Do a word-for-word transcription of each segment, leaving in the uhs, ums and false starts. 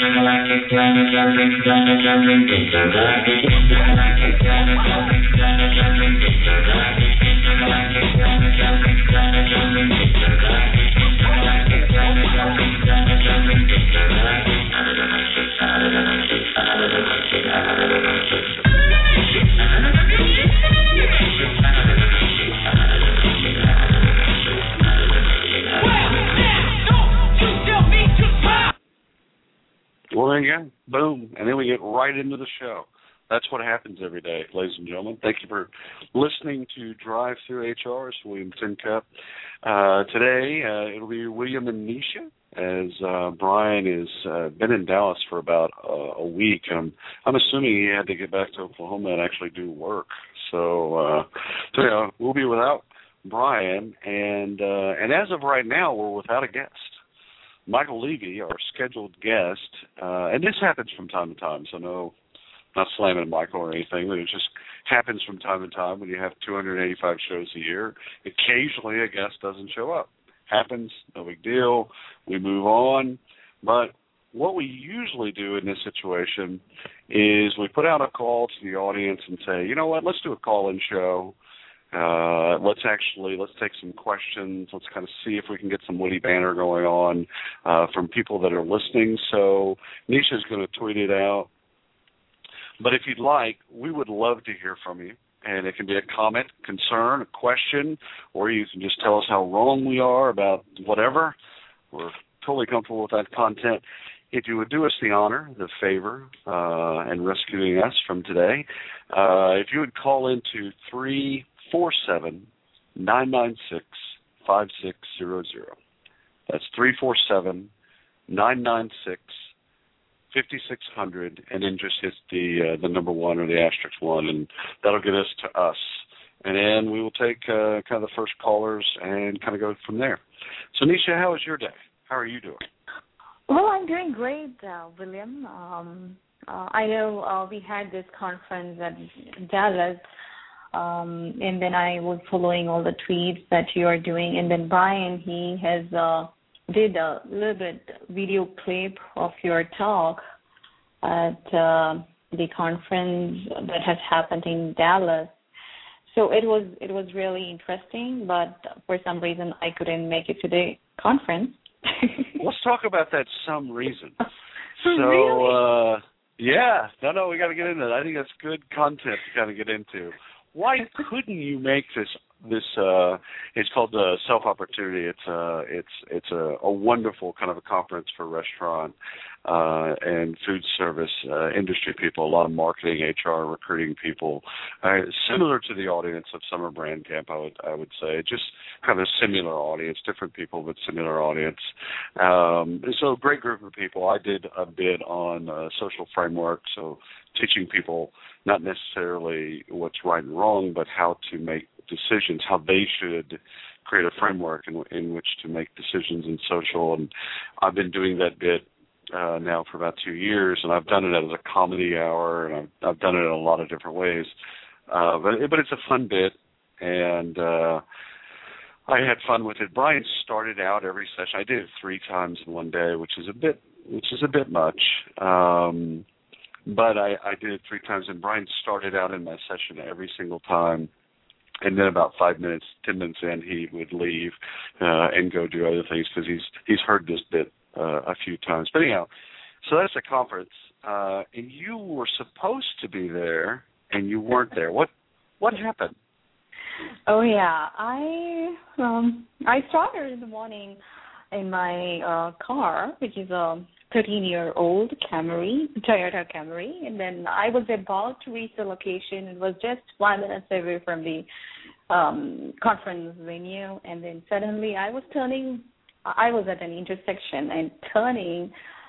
Well, then, yeah, boom, and then we get right into the show. That's what happens every day, ladies and gentlemen. Thank you for listening to Drive Through H R. It's William Tincup. Uh, today, uh, it'll be William and Nisha, as uh, Brian has uh, been in Dallas for about uh, a week. I'm, I'm assuming he had to get back to Oklahoma and actually do work. So, uh, so yeah, we'll be without Brian, and uh, and as of right now, we're without a guest. Michael Levy, our scheduled guest, uh, and this happens from time to time, so no, not slamming Michael or anything, but it just happens from time to time when you have two hundred eighty-five shows a year. Occasionally a guest doesn't show up. Happens, no big deal. We move on. But what we usually do in this situation is we put out a call to the audience and say, you know what, let's do a call-in show. Uh, let's actually, let's take some questions. Let's kind of see if we can get some witty banter going on uh, from people that are listening. So Nisha's going to tweet it out. But if you'd like, we would love to hear from you. And it can be a comment, concern, a question, or you can just tell us how wrong we are about whatever. We're totally comfortable with that content. If you would do us the honor, the favor, uh, and rescuing us from today, uh, if you would call into three four seven, nine nine six, five six zero zero. That's three four seven, nine nine six, five six zero zero, and then just hit the uh, the number one or the asterisk one, and that'll get us to us. And then we will take uh, kind of the first callers and kind of go from there. So, Nisha, how was your day? How are you doing? Well, I'm doing great, uh, William. Um, uh, I know uh, we had this conference at Dallas, um, and then I was following all the tweets that you are doing. And then Brian, he has uh, did a little bit video clip of your talk at uh, the conference that has happened in Dallas. So it was it was really interesting, but for some reason I couldn't make it to the conference. Let's talk about that some reason. So, really? uh, yeah, no, no, we got to get into that. I think that's good content to kind of get into. Why couldn't you make this? This uh, it's called the Self Opportunity. It's uh, it's it's a, a wonderful kind of a conference for restaurant uh, and food service uh, industry people. A lot of marketing, H R, recruiting people. Uh, similar to the audience of Summer Brand Camp, I would I would say. Just kind of a similar audience, different people, but similar audience. Um, so a great group of people. I did a bit on uh, social framework, so teaching people not necessarily what's right and wrong, but how to make decisions, how they should create a framework in, in which to make decisions in social. And I've been doing that bit uh, now for about two years, and I've done it as a comedy hour, and I've, I've done it in a lot of different ways. Uh, but, but it's a fun bit, and uh, I had fun with it. Brian started out every session. I did it three times in one day, which is a bit, which is a bit much. Um, but I, I did it three times, and Brian started out in my session every single time. And then about five minutes, ten minutes in, he would leave uh, and go do other things because he's he's heard this bit uh, a few times. But anyhow, so that's a conference, uh, and you were supposed to be there, and you weren't there. What what happened? Oh yeah, I um I started in the morning in my uh, car, which is a thirteen-year-old Camry, Toyota Camry, and then I was about to reach the location. It was just five minutes away from the um, conference venue, and then suddenly I was turning, I was at an intersection and turning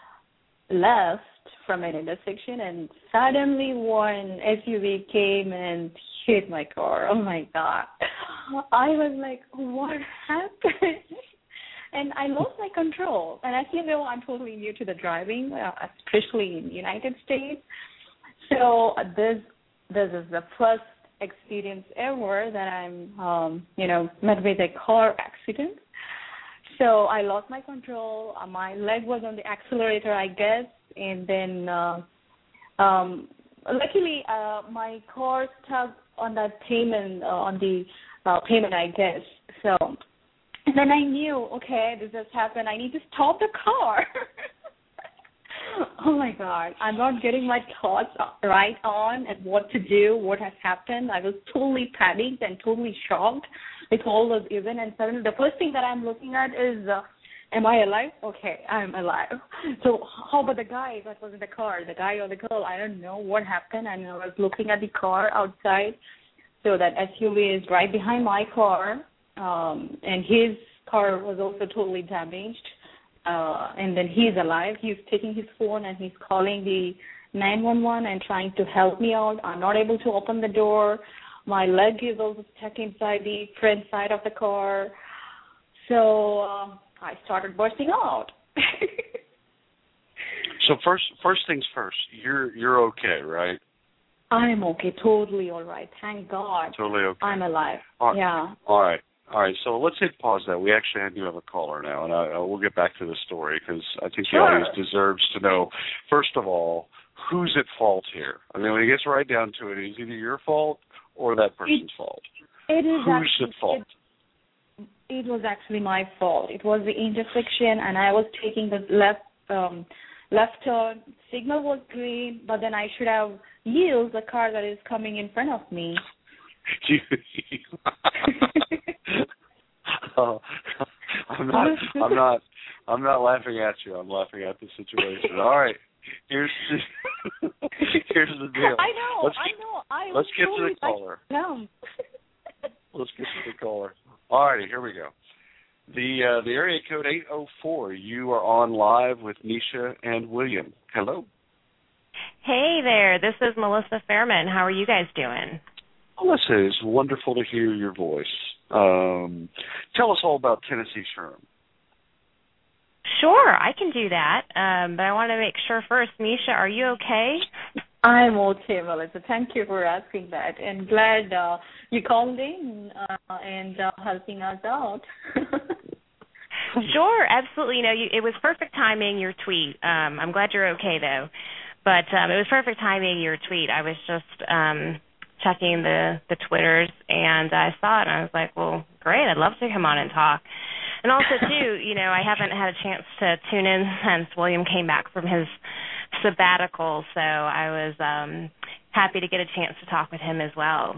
left from an intersection, and suddenly one S U V came and hit my car. Oh, my God. I was like, what happened? And I lost my control. And as you know, I'm totally new to the driving, uh, especially in the United States. So uh, this this is the first experience ever that I'm, um, you know, met with a car accident. So I lost my control. Uh, my leg was on the accelerator, I guess, and then uh, um, luckily uh, my car stuck on that payment, uh, on the uh, payment, I guess. So and then I knew, okay, this has happened. I need to stop the car. Oh, my God. I'm not getting my thoughts right on and what to do, what has happened. I was totally panicked and totally shocked. It all was even. And suddenly the first thing that I'm looking at is, uh, am I alive? Okay, I'm alive. So how about the guy that was in the car, the guy or the girl? I don't know what happened. And I was looking at the car outside. So that S U V is right behind my car. Um, and his car was also totally damaged. Uh, and then he's alive. He's taking his phone and he's calling the nine one one and trying to help me out. I'm not able to open the door. My leg is also stuck inside the front side of the car. So uh, I started bursting out. So first, first things first. You're you're okay, right? I'm okay. Totally all right. Thank God. Totally okay. I'm alive. All right. Yeah. All right. All right, so let's hit pause there. We actually do have a caller now, and I, I, we'll get back to the story because I think Sure. the audience deserves to know, first of all, who's at fault here. I mean, when it gets right down to it, it's either your fault or that person's it, fault. It is who's actually, at fault? It, it was actually my fault. It was the intersection, and I was taking the left um, left turn. Signal was green, but then I should have yielded the car that is coming in front of me. uh, I'm not. I'm not. I'm not laughing at you. I'm laughing at the situation. All right. Here's the, here's the deal. I know. Let's I get, know. I let's get totally to the caller. No. Let's get to the caller. All righty. Here we go. The uh, the area code eight oh four. You are on live with Nisha and William. Hello. Hey there. This is Melissa Fairman. How are you guys doing? Melissa, it's wonderful to hear your voice. Um, tell us all about Tennessee SHRM. Sure, I can do that. Um, but I want to make sure first, Nisha, are you okay? I'm okay, Melissa. Thank you for asking that. And glad uh, you called in uh, and uh, helping us out. Sure, absolutely. You know, you, it was perfect timing, your tweet. Um, I'm glad you're okay, though. But um, it was perfect timing, your tweet. I was just um, checking the, the Twitters, and I saw it, and I was like, well, great, I'd love to come on and talk. And also, too, you know, I haven't had a chance to tune in since William came back from his sabbatical, so I was um, happy to get a chance to talk with him as well.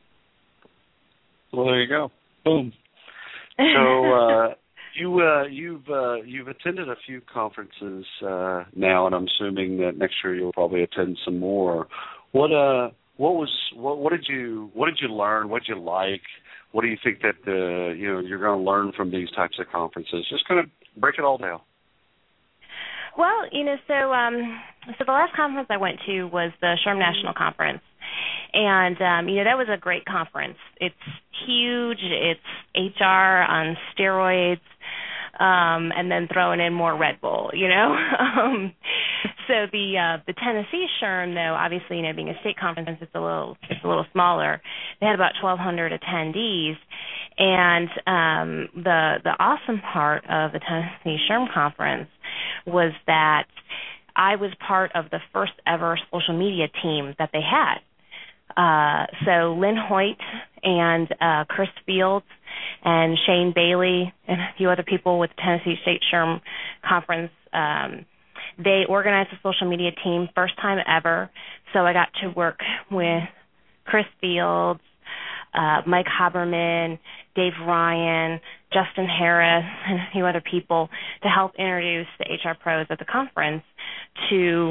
Well, there you go. Boom. So uh, you uh, you've uh, you've attended a few conferences uh, now, and I'm assuming that next year you'll probably attend some more. What uh what was what what did you what did you learn? What did you like? What do you think that uh, you know you're going to learn from these types of conferences? Just kind of break it all down. Well, you know, so um, so the last conference I went to was the SHRM National Conference, and um, you know that was a great conference. It's huge. It's H R on steroids, um, and then throwing in more Red Bull. You know, um, so the uh, the Tennessee SHRM, though, obviously, you know, being a state conference, it's a little it's a little smaller. They had about twelve hundred attendees. And um, the the awesome part of the Tennessee SHRM conference was that I was part of the first ever social media team that they had. Uh, so Lynn Hoyt and uh, Chris Fields and Shane Bailey and a few other people with the Tennessee State SHRM conference, um, they organized a social media team, first time ever. So I got to work with Chris Fields, Uh, Mike Haberman, Dave Ryan, Justin Harris, and a few other people to help introduce the H R pros at the conference to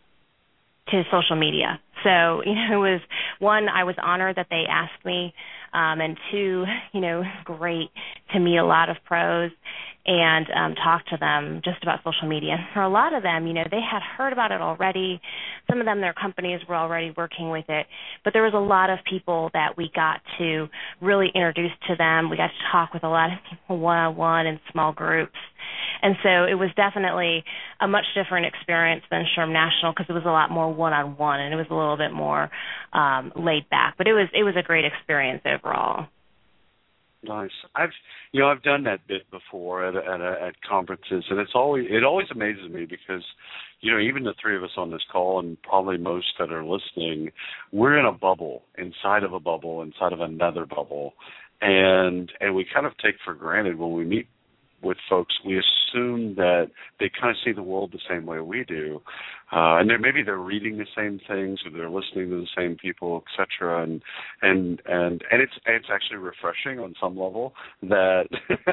to social media. So, you know, it was, one, I was honored that they asked me, um, and two, you know, great to meet a lot of pros and um, talk to them just about social media. And for a lot of them, you know, they had heard about it already. Some of them, their companies were already working with it. But there was a lot of people that we got to really introduce to them. We got to talk with a lot of people one-on-one in small groups. And so it was definitely a much different experience than SHRM National because it was a lot more one-on-one and it was a little bit more um, laid back. But it was it was a great experience overall. Nice. I've you know I've done that bit before at at, at conferences, and it's always it always amazes me because you know even the three of us on this call, and probably most that are listening, we're in a bubble inside of a bubble inside of another bubble, and and we kind of take for granted when we meet with folks, we assume that they kind of see the world the same way we do, uh, and they're, maybe they're reading the same things or they're listening to the same people, et cetera. And and and and it's it's actually refreshing on some level that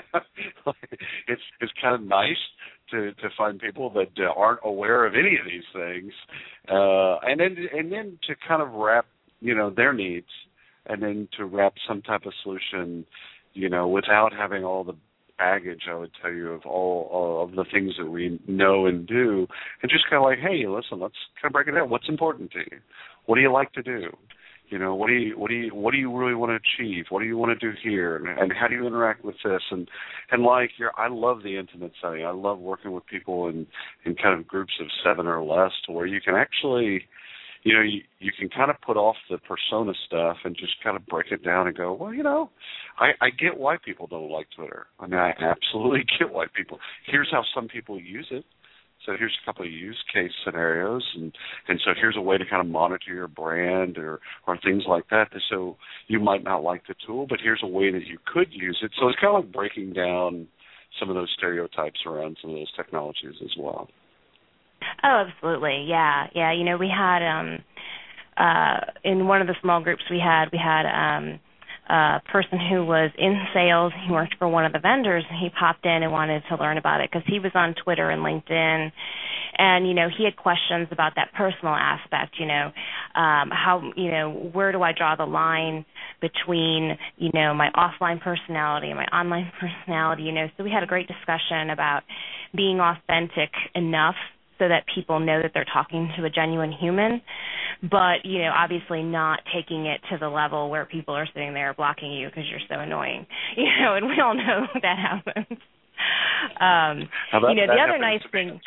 it's it's kind of nice to to find people that uh, aren't aware of any of these things, uh, and then and then to kind of wrap you know their needs, and then to wrap some type of solution, you know, without having all the baggage, I would tell you, of all, all of the things that we know and do, and just kind of like, hey, listen, let's kind of break it down. What's important to you? What do you like to do? You know, what do you what do you what do you really want to achieve? What do you want to do here? And, and how do you interact with this? And and like, you're, I love the intimate setting. I love working with people in in kind of groups of seven or less, to where you can actually, you know, you, you can kind of put off the persona stuff and just kind of break it down and go, well, you know, I, I get why people don't like Twitter. I mean, I absolutely get why people. Here's how some people use it. So here's a couple of use case scenarios, and, and so here's a way to kind of monitor your brand or, or things like that. So you might not like the tool, but here's a way that you could use it. So it's kind of like breaking down some of those stereotypes around some of those technologies as well. Oh, absolutely. Yeah. Yeah. You know, we had um, uh, in one of the small groups we had, we had um, a person who was in sales. He worked for one of the vendors, and he popped in and wanted to learn about it because he was on Twitter and LinkedIn. And, you know, he had questions about that personal aspect, you know, um, how, you know, where do I draw the line between, you know, my offline personality and my online personality, you know. So we had a great discussion about being authentic enough so that people know that they're talking to a genuine human, but, you know, obviously not taking it to the level where people are sitting there blocking you because you're so annoying, you know, and we all know that happens. Um, you know, the other nice thing.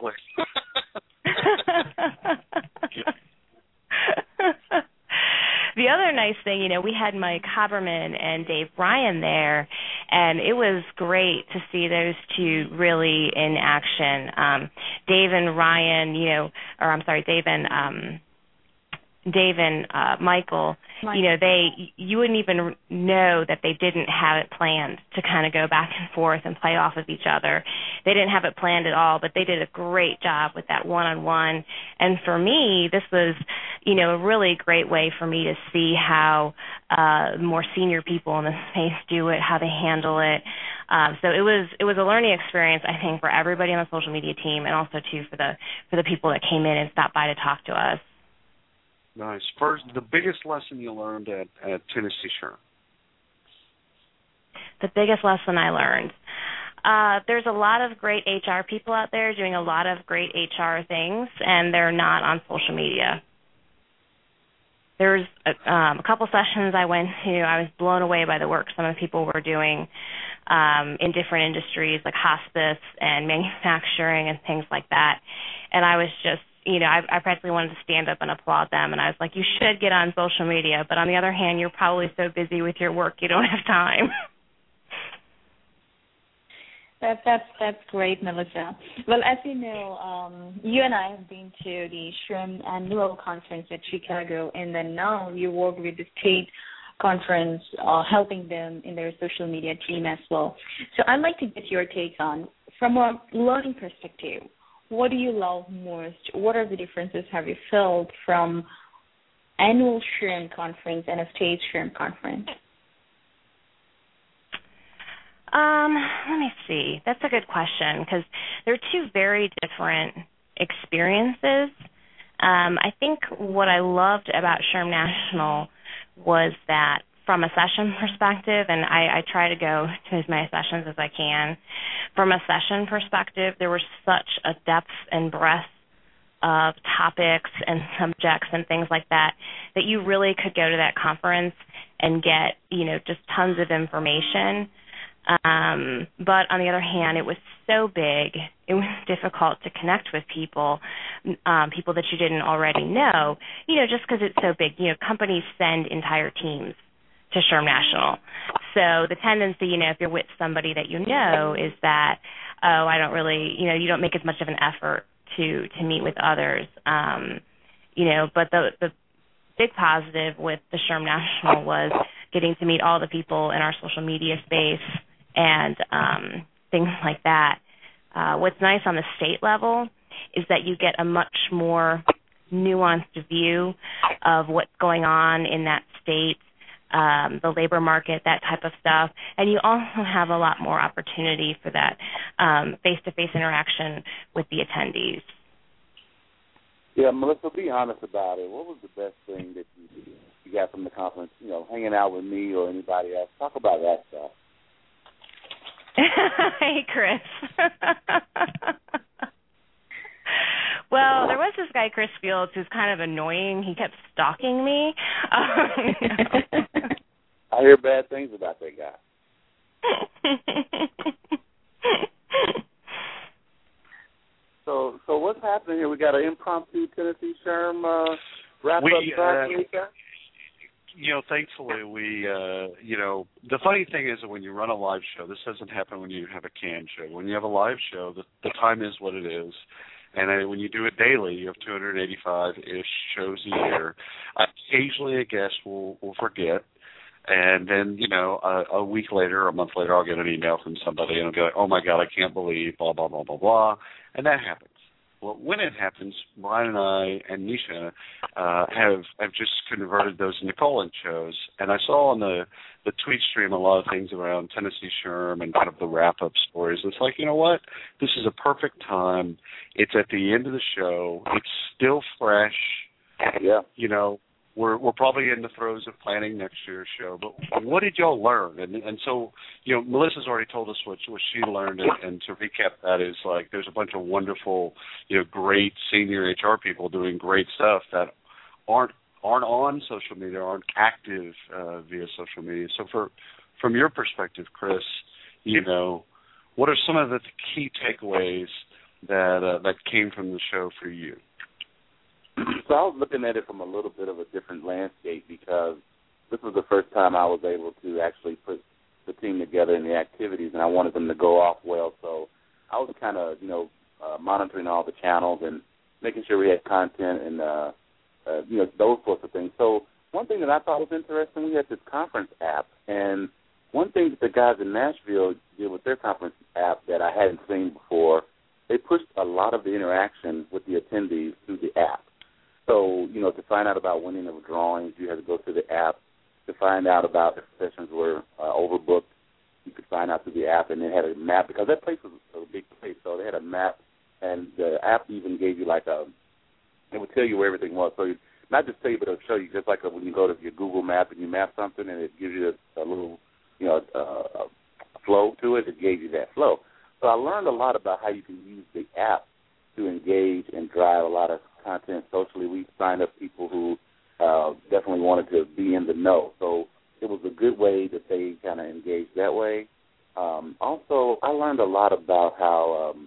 The other nice thing, you know, we had Mike Haberman and Dave Bryan there, and it was great to see those two really in action. Um, Dave and Ryan, you know, or I'm sorry, Dave and um, Dave and uh, Michael, Mike. you know, they you wouldn't even know that they didn't have it planned to kind of go back and forth and play off of each other. They didn't have it planned at all, but they did a great job with that one-on-one. And for me, this was, you know, a really great way for me to see how uh, more senior people in the space do it, how they handle it. Um, so it was it was a learning experience, I think, for everybody on the social media team, and also too for the for the people that came in and stopped by to talk to us. Nice. First, the biggest lesson you learned at, at Tennessee SHRM? The biggest lesson I learned. Uh, there's a lot of great H R people out there doing a lot of great H R things, and they're not on social media. There's a, um, a couple sessions I went to. I was blown away by the work some of the people were doing um, in different industries like hospice and manufacturing and things like that. And I was just, you know, I, I practically wanted to stand up and applaud them. And I was like, you should get on social media. But on the other hand, you're probably so busy with your work, you don't have time. That, that's that's great, Melissa. Well, as you know, um, you and I have been to the SHRM annual conference at Chicago, and then now you work with the state conference, uh, helping them in their social media team as well. So I'd like to get your take on, from a learning perspective, what do you love most? What are the differences have you felt from annual SHRM conference and a state SHRM conference? Um, let me see. That's a good question because they're two very different experiences. Um, I think what I loved about SHRM National was that from a session perspective, and I, I try to go to as many sessions as I can, from a session perspective, there was such a depth and breadth of topics and subjects and things like that that you really could go to that conference and get, you know, just tons of information. Um, but on the other hand, it was so big, it was difficult to connect with people, um, people that you didn't already know, you know, just because it's so big. You know, companies send entire teams to SHRM National. So the tendency, you know, if you're with somebody that you know, is that, oh, I don't really, you know, you don't make as much of an effort to to meet with others, um, you know. But the the big positive with the SHRM National was getting to meet all the people in our social media space and um, things like that. Uh, what's nice on the state level is that you get a much more nuanced view of what's going on in that state, um, the labor market, that type of stuff. And you also have a lot more opportunity for that um, face-to-face interaction with the attendees. Yeah, Melissa, be honest about it. What was the best thing that you, you got from the conference, you know, hanging out with me or anybody else? Talk about that stuff. Hey, Chris. Well, there was this guy, Chris Fields, who's kind of annoying. He kept stalking me. Um, I hear bad things about that guy. so, so what's happening here? We got an impromptu Tennessee SHRM uh, wrap-up we, track, uh, You know, thankfully, we, uh, you know, the funny thing is that when you run a live show, this doesn't happen when you have a canned show. When you have a live show, the, the time is what it is. And uh, when you do it daily, you have two hundred eighty-five-ish shows a year. Occasionally, a guest will, will forget. And then, you know, a, a week later or a month later, I'll get an email from somebody, and I'll be like, oh, my God, I can't believe, blah, blah, blah, blah, blah. And that happens. Well, when it happens, Brian and I and Nisha uh, have have just converted those into call-in shows. And I saw on the, the tweet stream a lot of things around Tennessee SHRM and kind of the wrap-up stories. It's like, you know what? This is a perfect time. It's at the end of the show. It's still fresh. Yeah. You know, we're we're probably in the throes of planning next year's show. But what did y'all learn? And and so, you know, Melissa's already told us what what she learned. And, and to recap that is like there's a bunch of wonderful, you know, great senior H R people doing great stuff that aren't aren't on social media, aren't active uh, via social media. So for from your perspective, Chris, you know, what are some of the key takeaways that uh, that came from the show for you? So I was looking at it from a little bit of a different landscape because this was the first time I was able to actually put the team together in the activities, and I wanted them to go off well. So I was kind of, you know, uh, monitoring all the channels and making sure we had content and, uh, uh, you know, those sorts of things. So one thing that I thought was interesting, we had this conference app, and one thing that the guys in Nashville did with their conference app that I hadn't seen before, they pushed a lot of the interaction with the attendees through the app. So, you know, to find out about winning of drawings, you had to go to the app. To find out about if sessions were uh, overbooked, you could find out through the app, and they had a map because that place was a big place. So they had a map, and the app even gave you like a, it would tell you where everything was. So you, not just tell you, but it'll show you just like a, when you go to your Google map and you map something, and it gives you a, a little, you know, uh, a flow to it. It gave you that flow. So I learned a lot about how you can use the app to engage and drive a lot of content socially. We signed up people who uh, definitely wanted to be in the know. So it was a good way that they kind of engaged that way. Um, also, I learned a lot about how um,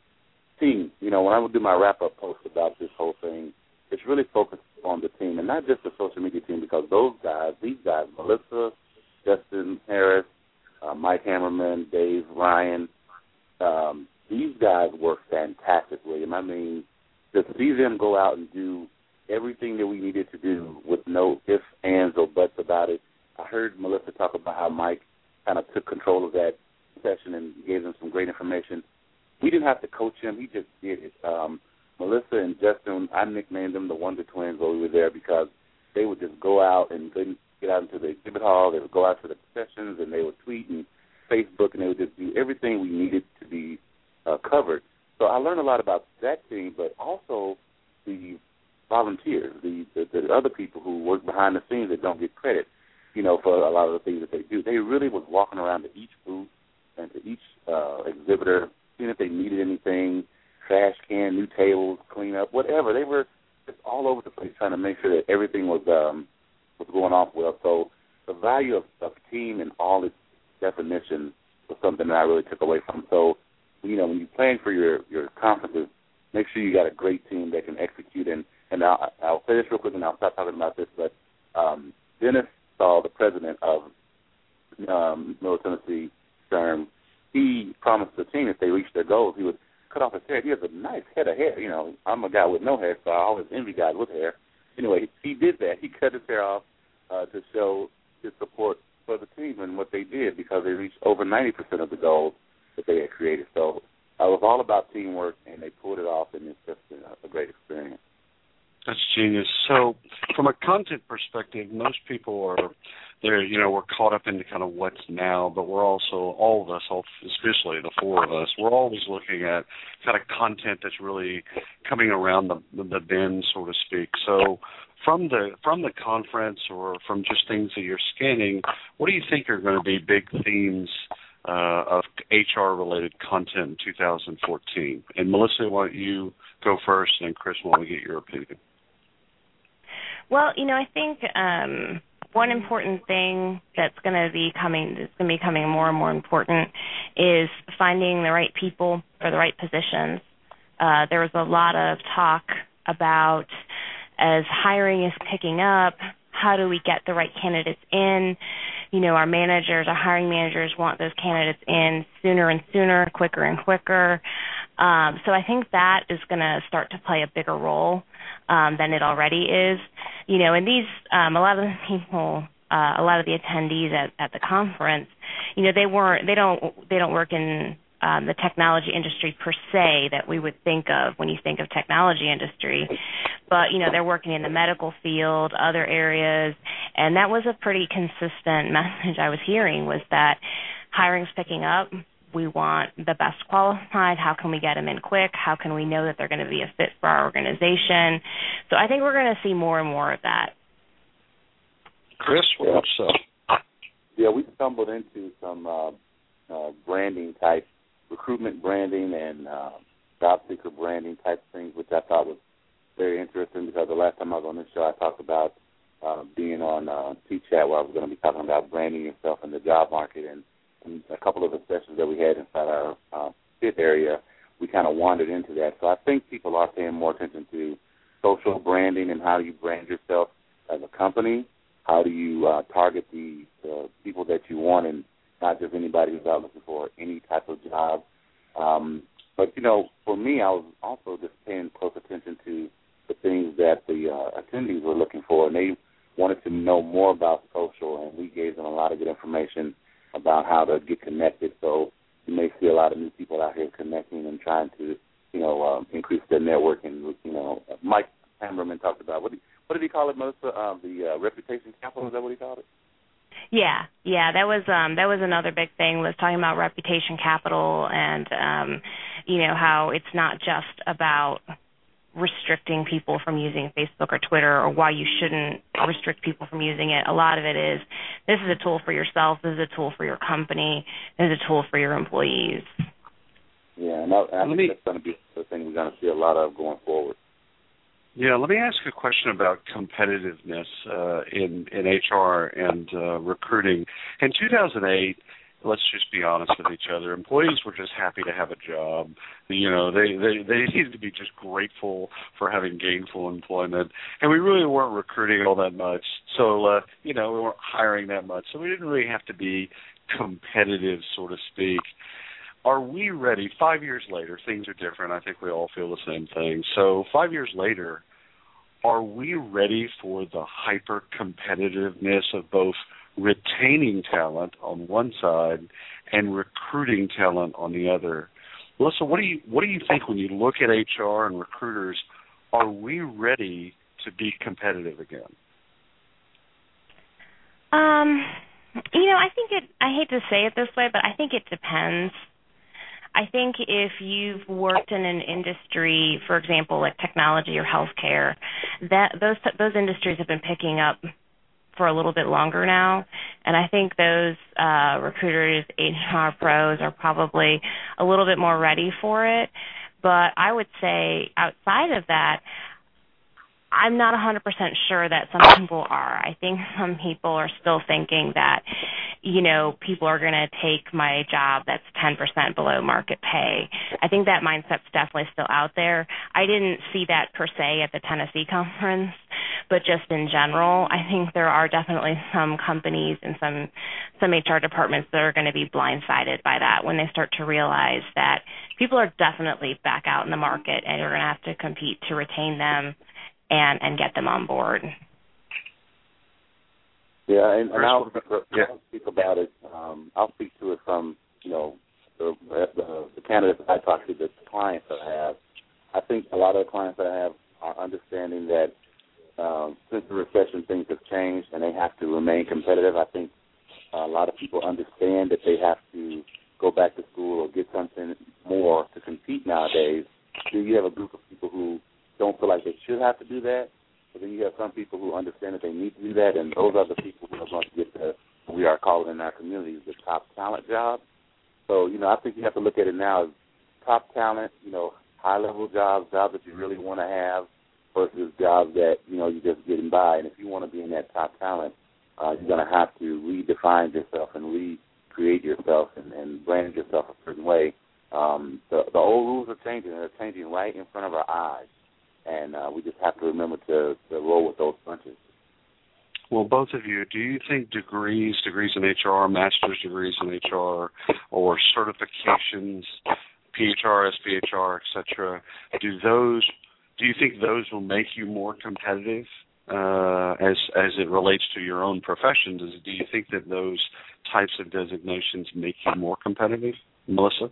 team, you know, when I would do my wrap-up post about this whole thing, it's really focused on the team and not just the social media team because those guys, these guys, Melissa, Justin Harris, uh, Mike Hammerman, Dave, Ryan, um, these guys work fantastic, William. I mean, to see them go out and do everything that we needed to do with no ifs, ands, or buts about it. I heard Melissa talk about how Mike kind of took control of that session and gave them some great information. We didn't have to coach him. He just did it. Um, Melissa and Justin, I nicknamed them the Wonder Twins while we were there because they would just go out and couldn't get out into the exhibit hall. They would go out to the sessions, and they would tweet and Facebook, and they would just do everything we needed to be uh, covered. So I learned a lot about that team, but also the volunteers, the, the, the other people who work behind the scenes that don't get credit, you know, for a lot of the things that they do. They really was walking around to each booth and to each uh, exhibitor, seeing if they needed anything, trash can, new tables, clean up, whatever. They were just all over the place trying to make sure that everything was um, was going off well. So the value of, of team and all its definition was something that I really took away from. So, you know, when you plan for your, your conferences, make sure you got a great team that can execute. And, and I'll, I'll say this real quick, and I'll stop talking about this. But um, Dennis Stahl, the president of um, Middle Tennessee SHRM, he promised the team if they reached their goals, he would cut off his hair. He has a nice head of hair. You know, I'm a guy with no hair, so I always envy guys with hair. Anyway, he did that. He cut his hair off uh, to show his support for the team and what they did, because they reached over ninety percent of the goals that they had created. So uh, it was all about teamwork, and they pulled it off, and it's just a, a great experience. That's genius. So from a content perspective, most people are, they're, you know, we're caught up into kind of what's now, but we're also, all of us, all, especially the four of us, we're always looking at kind of content that's really coming around the, the bend, so to speak. So from the from the conference or from just things that you're scanning, what do you think are going to be big themes uh, of H R-related content in two thousand fourteen? And Melissa, why don't you go first, and then Chris, why don't we get your opinion? Well, you know, I think um, one important thing that's going to be coming, that's going to be becoming more and more important, is finding the right people for the right positions. Uh, there was a lot of talk about, as hiring is picking up, how do we get the right candidates in? You know, our managers, our hiring managers want those candidates in sooner and sooner, quicker and quicker. Um, so I think that is going to start to play a bigger role um, than it already is. You know, and these, um, a lot of the people, uh, a lot of the attendees at, at the conference, you know, they weren't, they don't, they don't work in um, the technology industry per se that we would think of when you think of technology industry. But, you know, they're working in the medical field, other areas, and that was a pretty consistent message I was hearing, was that hiring's picking up. We want the best qualified. How can we get them in quick? How can we know that they're going to be a fit for our organization? So I think we're going to see more and more of that. Chris, what's up? Yeah, we stumbled into some uh, uh, branding type, recruitment branding and uh, job seeker branding type things, which I thought was very interesting, because the last time I was on this show, I talked about uh, being on uh, T-Chat, where I was going to be talking about branding yourself in the job market, and, and a couple of the sessions that we had inside our uh, fit area, we kind of wandered into that. So I think people are paying more attention to social branding and how you brand yourself as a company. How do you uh, target the, the people that you want, and not just anybody who's out looking for any type of job. Um, but, you know, for me, I was also just paying close attention to the things that the uh, attendees were looking for, and they wanted to know more about social, and we gave them a lot of good information about how to get connected. So you may see a lot of new people out here connecting and trying to, you know, um, increase their networking. You know, Mike Hammerman talked about, what did, what did he call it, Melissa? Um, the uh, reputation capital, is that what he called it? Yeah, yeah, that was um, that was another big thing, was talking about reputation capital, and um, you know, how it's not just about restricting people from using Facebook or Twitter, or why you shouldn't restrict people from using it. A lot of it is, this is a tool for yourself, this is a tool for your company, this is a tool for your employees. Yeah, and I, I think me, that's going to be the thing we're going to see a lot of going forward. Yeah, let me ask a question about competitiveness uh, in, in H R and uh, recruiting. In two thousand eight, let's just be honest with each other, employees were just happy to have a job. You know, they, they, they needed to be just grateful for having gainful employment. And we really weren't recruiting all that much. So, uh, you know, we weren't hiring that much. So we didn't really have to be competitive, so to speak. Are we ready? Five years later, things are different. I think we all feel the same thing. So five years later, are we ready for the hyper-competitiveness of both retaining talent on one side and recruiting talent on the other? Melissa, what do you what do you think when you look at H R and recruiters? Are we ready to be competitive again? Um, you know, I think it. I hate to say it this way, but I think it depends. I think if you've worked in an industry, for example, like technology or healthcare, that those those industries have been picking up for a little bit longer now, and I think those uh, recruiters, H R pros, are probably a little bit more ready for it. But I would say outside of that, I'm not one hundred percent sure that some people are. I think some people are still thinking that, you know, people are going to take my job that's ten percent below market pay. I think that mindset's definitely still out there. I didn't see that per se at the Tennessee conference, but just in general, I think there are definitely some companies and some some H R departments that are going to be blindsided by that when they start to realize that people are definitely back out in the market and you're going to have to compete to retain them and, and get them on board. Yeah, and, and I'll, yeah. I'll speak about it. Um, I'll speak to it from, you know, the, the, the candidates I talk to, the clients that I have. I think a lot of the clients that I have are understanding that um, since the recession, things have changed and they have to remain competitive. I think a lot of people understand that they have to go back to school or get something more to compete nowadays. So you have a group of people who don't feel like they should have to do that, but then you have some people who understand that they need to do that, and those are the people who are going to get the, we are calling in our communities, the top talent job. So, you know, I think you have to look at it now as top talent, you know, high-level jobs, jobs that you really want to have versus jobs that, you know, you're just getting by. And if you want to be in that top talent, uh, you're going to have to redefine yourself and recreate yourself and, and brand yourself a certain way. Um, the, the old rules are changing, and they're changing right in front of our eyes. And uh, we just have to remember to, to roll with those punches. Well, both of you, do you think degrees, degrees in H R, master's degrees in H R, or certifications, P H R, S P H R, et cetera, do those, do you think those will make you more competitive uh, as as it relates to your own professions? Do you think that those types of designations make you more competitive, Melissa?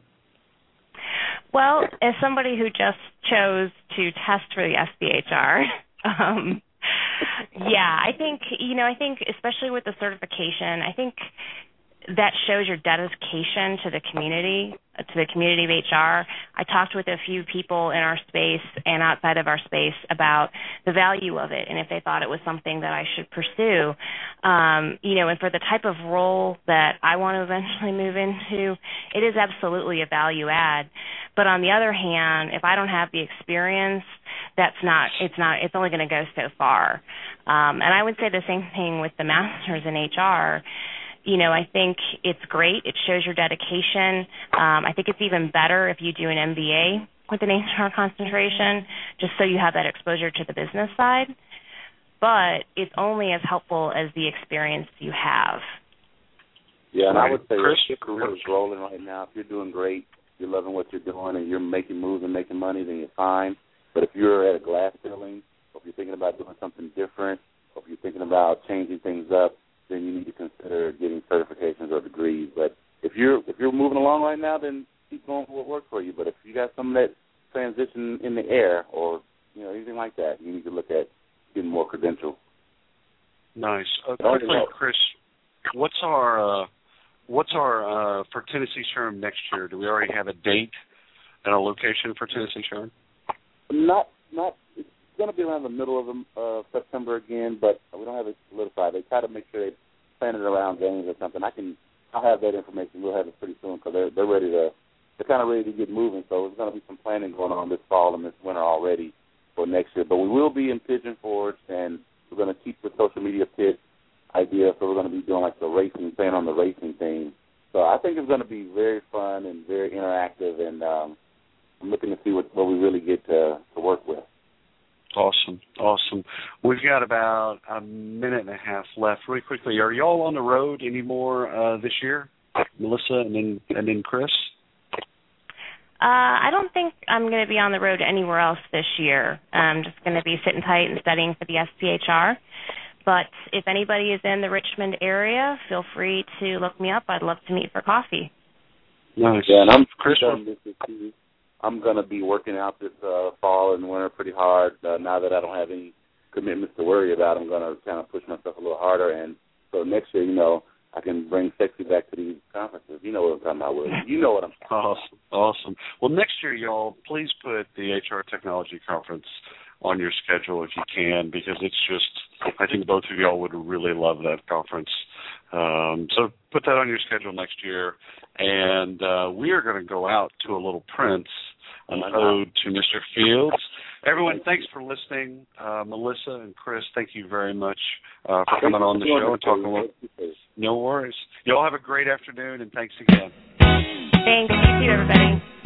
Well, as somebody who just chose to test for the S B H R, um, yeah, I think, you know, I think especially with the certification, I think that shows your dedication to the community, to the community of H R. I talked with a few people in our space and outside of our space about the value of it and if they thought it was something that I should pursue. Um, you know, and for the type of role that I want to eventually move into, it is absolutely a value add. But on the other hand, if I don't have the experience, that's not, it's not, it's only going to go so far. Um, and I would say the same thing with the master's in H R. You know, I think it's great. It shows your dedication. Um, I think it's even better if you do an M B A with an H R concentration, just so you have that exposure to the business side. But it's only as helpful as the experience you have. Yeah, and I would say if your career is rolling right now, if you're doing great, you're loving what you're doing, and you're making moves and making money, then you're fine. But if you're at a glass ceiling, or if you're thinking about doing something different, or if you're thinking about changing things up, then you need to consider getting certifications or degrees. But if you're if you're moving along right now, then keep going for what works for you. But if you got some of that transition in the air or, you know, anything like that, you need to look at getting more credentials. Nice. Uh, quickly, Chris, what's our uh, what's our uh, for Tennessee SHRM next year? Do we already have a date and a location for Tennessee SHRM? Not not. It's going to be around the middle of uh, September again, but we don't have it solidified. They try to make sure they plan it around games or something. I can, I'll have that information. We'll have it pretty soon because they're they're ready to, they're kind of ready to get moving. So there's going to be some planning going on this fall and this winter already for next year. But we will be in Pigeon Forge, and we're going to keep the social media pit idea. So we're going to be doing like the racing, playing on the racing theme. So I think it's going to be very fun and very interactive, and um, I'm looking to see what, what we really get to, to work with. Awesome, awesome. We've got about a minute and a half left. Really quickly, are y'all on the road anymore uh, this year, Melissa and then and then Chris? Uh, I don't think I'm going to be on the road anywhere else this year. I'm just going to be sitting tight and studying for the S P H R. But if anybody is in the Richmond area, feel free to look me up. I'd love to meet for coffee. Nice. Yeah, and I'm Chris. I'm going to be working out this uh, fall and winter pretty hard. Uh, now that I don't have any commitments to worry about, I'm going to kind of push myself a little harder. And so next year, you know, I can bring sexy back to these conferences. You know what I'm talking about, Willie. You know what I'm talking about. Awesome, awesome. Well, next year, y'all, please put the H R Technology Conference on your schedule if you can, because it's just, I think both of y'all would really love that conference. Um, so put that on your schedule next year. And uh, we are going to go out to a little Prince, an ode to Mister Fields. Everyone, thanks for listening. Uh, Melissa and Chris, thank you very much uh, for coming on the show and talking a little. No worries. Y'all have a great afternoon, and thanks again. Thanks. You too, everybody.